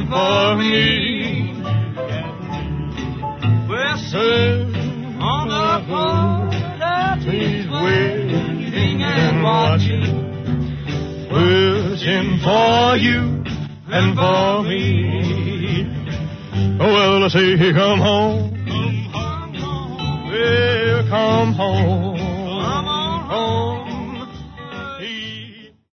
and for me. We're sitting on the porch, he's waiting and watching, wishing for you and for me. Oh, well, I say, come home. Well, come home.